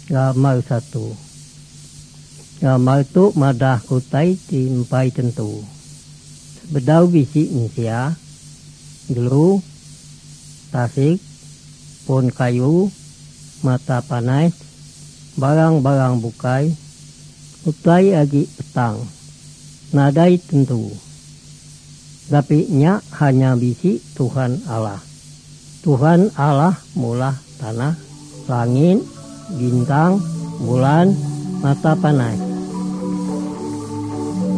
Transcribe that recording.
Gambar 1. Gambar itu madah kutai timpai tentu. Bedau bisi Insia, gelu, tasik, pon kayu, mata panas, barang-barang bukai, utai agi petang, nadai tentu. Tapi nya hanya bisi Tuhan Allah. Tuhan Allah mula tanah, langit, bintang, bulan, mata panas.